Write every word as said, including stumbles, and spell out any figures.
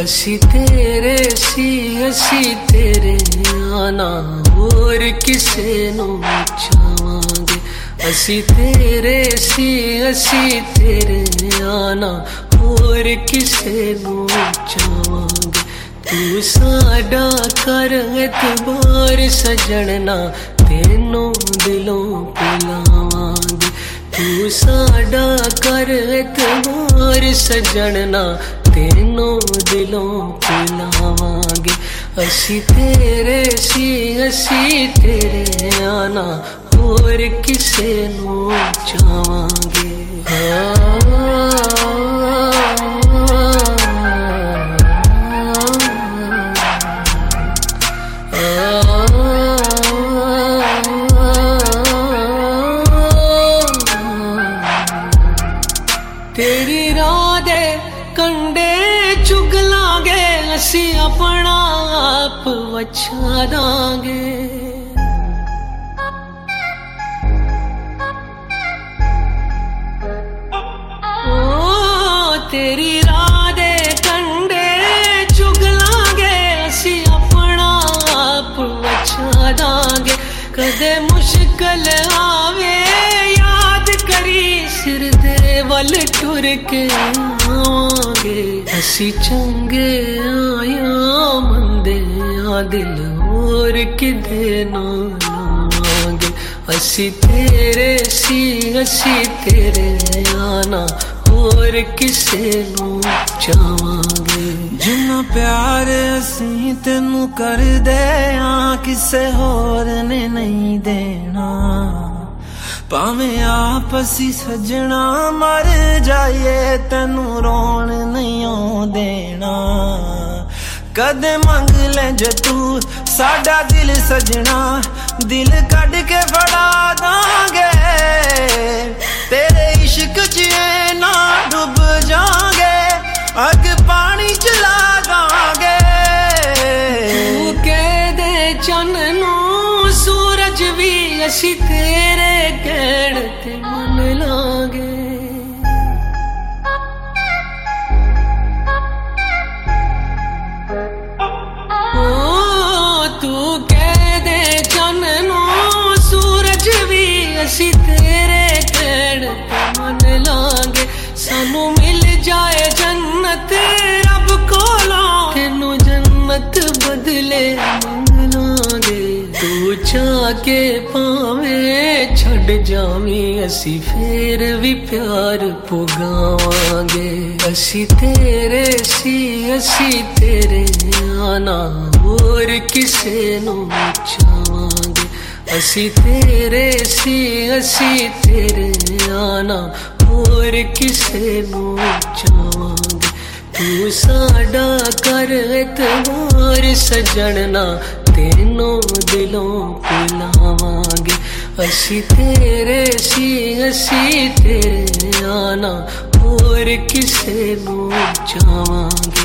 असी तेरे सी असी तेरे आना होर किसे नू चाहांगे। असी तेरे सी असी तेरे आना होर किसे नू चाहांगे। तू साडा कर एतबार सजणना तेनों दिलों पिलावांगे। तू साडा कर एतबार सजणना तेनों दिलों पिलावांगे। असी तेरे सी असी तेरे आना होर किसे नू चाहांगे। तेरी राह दे कंडे चुग लांगे असी अपना आप वछा दांगे। ओ तेरी राह दे कंडे चुग लांगे असी अपना आप वछा दांगे। कदे मुश्किल आवे याद करी सिर दे वल टुर के आवांगे। असी चंगे आया मंदे आ दिल होर किदे ना लावांगे। असी तेरे सी असी तेरे आना होर किसे नू चाहांगे। जिन्ना प्यार असी तेनू कर दे आ किसे होर ने नहीं देना। भावें आप असी सजना मर जाइए तेनू रोन नहीं ओ देना। कदे मंग ले जे तू साडा दिल सजना दिल कड के फड़ा दांगे। तेरे इश्क च ना डूब जांगे अग पानी चला दांगे। तू कह दे चन नू सूरज भी असी तेरे कहण ते मन लांगे। ओ तू कह दे चन नू सूरज भी असी तेरे कहण ते मन लांगे। सानू मिल जाए जन्नत रब कोलों तेनू जन्नत बदले मंग लांगे। तू चाह के पावें छड़ जावी असी फेर भी प्यार पुगावांगे। असी तेरे सी असी तेरे आना होर किसे नू चाहांगे। असी तेरे सी असी तेरे आना होर किसे नू चाहांगे। तू साडा कर एतबार सजणना तेनों दिलों पिलावांगे। असी तेरे सी असी तेरे आना होर किसे नू चाहांगे।